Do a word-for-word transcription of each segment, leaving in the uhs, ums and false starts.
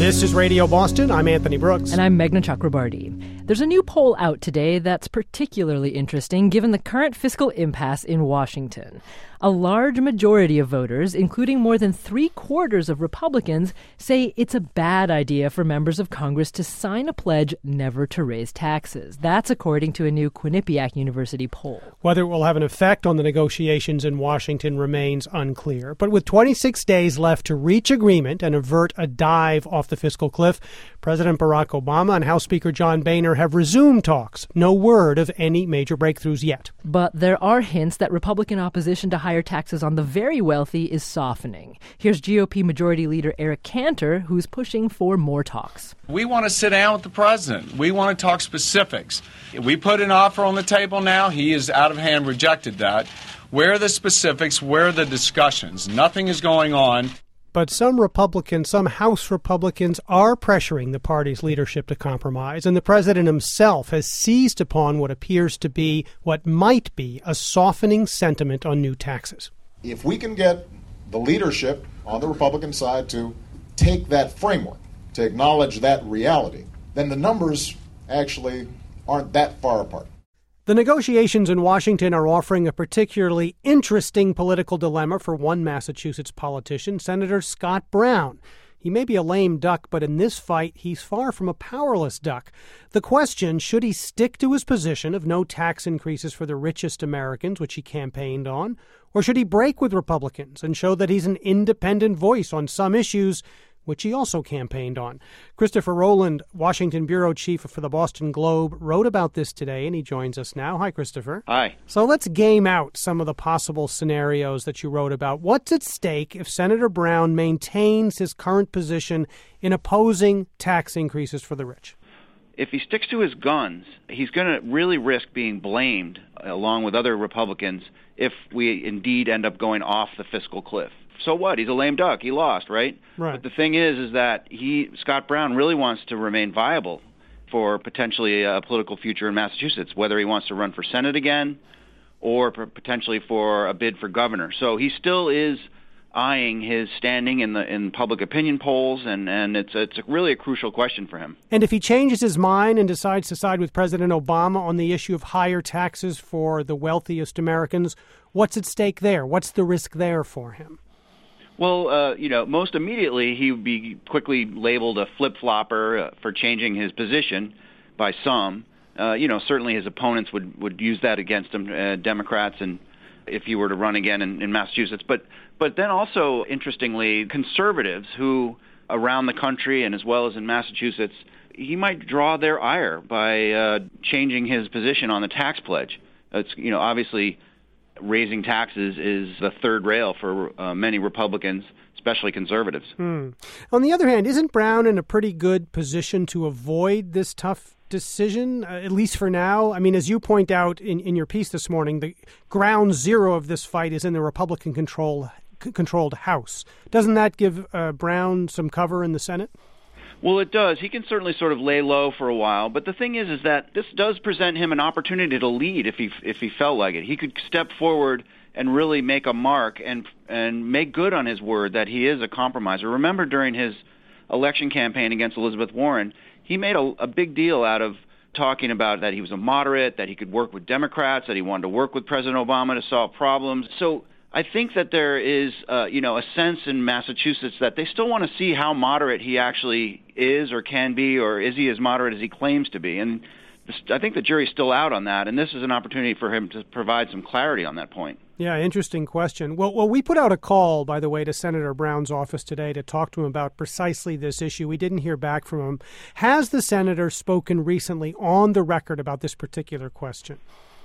This is Radio Boston. I'm Anthony Brooks. And I'm Meghna Chakrabarti. There's a new poll out today that's particularly interesting given the current fiscal impasse in Washington. A large majority of voters, including more than three quarters of Republicans, say it's a bad idea for members of Congress to sign a pledge never to raise taxes. That's according to a new Quinnipiac University poll. Whether it will have an effect on the negotiations in Washington remains unclear. But with twenty-six days left to reach agreement and avert a dive off the fiscal cliff, President Barack Obama and House Speaker John Boehner have resumed talks. No word of any major breakthroughs yet. But there are hints that Republican opposition to higher taxes on the very wealthy is softening. Here's G O P Majority Leader Eric Cantor, who's pushing for more talks. We want to sit down with the president. We want to talk specifics. We put an offer on the table now. He has out of hand rejected that. Where are the specifics? Where are the discussions? Nothing is going on. But some Republicans, some House Republicans, are pressuring the party's leadership to compromise, and the president himself has seized upon what appears to be what might be a softening sentiment on new taxes. If we can get the leadership on the Republican side to take that framework, to acknowledge that reality, then the numbers actually aren't that far apart. The negotiations in Washington are offering a particularly interesting political dilemma for one Massachusetts politician, Senator Scott Brown. He may be a lame duck, but in this fight, he's far from a powerless duck. The question, should he stick to his position of no tax increases for the richest Americans, which he campaigned on, or should he break with Republicans and show that he's an independent voice on some issues, which he also campaigned on? Christopher Rowland, Washington bureau chief for the Boston Globe, wrote about this today, and he joins us now. Hi, Christopher. Hi. So let's game out some of the possible scenarios that you wrote about. What's at stake if Senator Brown maintains his current position in opposing tax increases for the rich? If he sticks to his guns, he's going to really risk being blamed, along with other Republicans, if we indeed end up going off the fiscal cliff. So what? He's a lame duck. He lost, right? Right. But the thing is, is that he, Scott Brown, really wants to remain viable for potentially a political future in Massachusetts, whether he wants to run for Senate again or potentially for a bid for governor. So he still is eyeing his standing in the in public opinion polls, and, and it's it's really a crucial question for him. And if he changes his mind and decides to side with President Obama on the issue of higher taxes for the wealthiest Americans, what's at stake there? What's the risk there for him? Well, uh, you know, most immediately he would be quickly labeled a flip-flopper uh, for changing his position by some. Uh, you know, certainly his opponents would, would use that against him, uh, Democrats, and if he were to run again in, in Massachusetts. But but then also, interestingly, conservatives who around the country and as well as in Massachusetts, he might draw their ire by uh, changing his position on the tax pledge. It's, you know, obviously raising taxes is the third rail for uh, many Republicans, especially conservatives. Hmm. On the other hand, isn't Brown in a pretty good position to avoid this tough decision, uh, at least for now? I mean, as you point out in, in your piece this morning, the ground zero of this fight is in the Republican control, c- controlled House. Doesn't that give uh, Brown some cover in the Senate? Well, it does. He can certainly sort of lay low for a while, but the thing is, is that this does present him an opportunity to lead if he if he felt like it. He could step forward and really make a mark and and make good on his word that he is a compromiser. Remember, during his election campaign against Elizabeth Warren, he made a, a big deal out of talking about that he was a moderate, that he could work with Democrats, that he wanted to work with President Obama to solve problems. So I think that there is, uh, you know, a sense in Massachusetts that they still want to see how moderate he actually is or can be, or is he as moderate as he claims to be. And this, I think the jury's still out on that, and this is an opportunity for him to provide some clarity on that point. Yeah, interesting question. Well, well, we put out a call, by the way, to Senator Brown's office today to talk to him about precisely this issue. We didn't hear back from him. Has the senator spoken recently on the record about this particular question?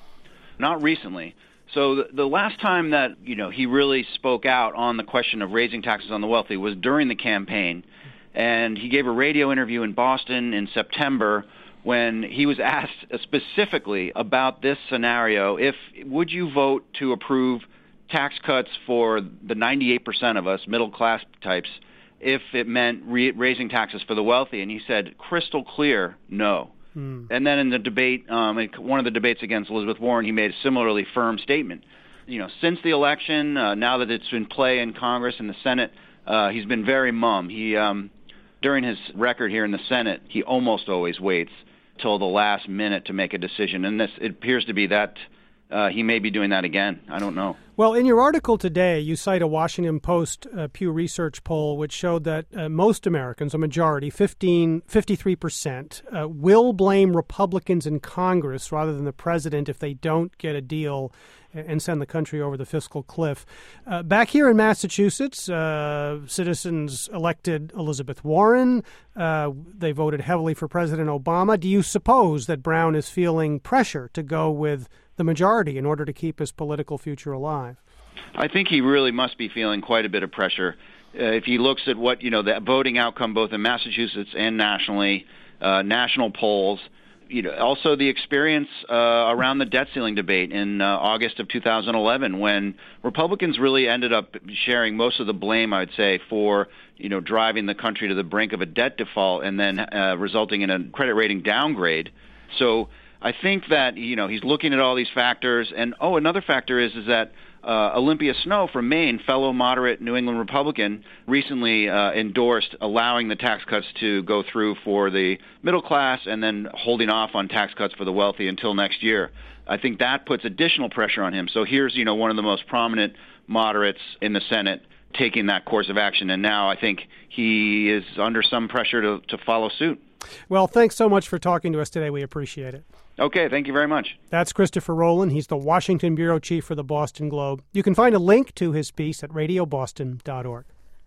Not recently. So the, the last time that, you know, he really spoke out on the question of raising taxes on the wealthy was during the campaign. And he gave a radio interview in Boston in September when he was asked specifically about this scenario. If would you vote to approve tax cuts for the ninety-eight percent of us, middle-class types, if it meant re- raising taxes for the wealthy? And he said, crystal clear, no. Mm. And then in the debate, um, in one of the debates against Elizabeth Warren, he made a similarly firm statement. You know, since the election, uh, now that it's in play in Congress and the Senate, uh, he's been very mum. He um, during his record here in the Senate, he almost always waits till the last minute to make a decision. And this, it appears to be that uh, he may be doing that again. I don't know. Well, in your article today, you cite a Washington Post uh, Pew Research poll which showed that uh, most Americans, a majority, fifteen, fifty-three percent, uh, will blame Republicans in Congress rather than the president if they don't get a deal and send the country over the fiscal cliff. Uh, back here in Massachusetts, uh, citizens elected Elizabeth Warren. Uh, they voted heavily for President Obama. Do you suppose that Brown is feeling pressure to go with the majority in order to keep his political future alive? I think he really must be feeling quite a bit of pressure. Uh, if he looks at what, you know, the voting outcome both in Massachusetts and nationally, uh, national polls, you know, also the experience uh, around the debt ceiling debate in uh, August of two thousand eleven, when Republicans really ended up sharing most of the blame, I would say, for, you know, driving the country to the brink of a debt default and then uh, resulting in a credit rating downgrade. So I think that, you know, he's looking at all these factors. And, oh, another factor is, is that uh, Olympia Snowe from Maine, fellow moderate New England Republican, recently uh, endorsed allowing the tax cuts to go through for the middle class and then holding off on tax cuts for the wealthy until next year. I think that puts additional pressure on him. So here's, you know, one of the most prominent moderates in the Senate taking that course of action. And now I think he is under some pressure to, to follow suit. Well, thanks so much for talking to us today. We appreciate it. Okay, thank you very much. That's Christopher Rowland. He's the Washington bureau chief for the Boston Globe. You can find a link to his piece at radio boston dot org.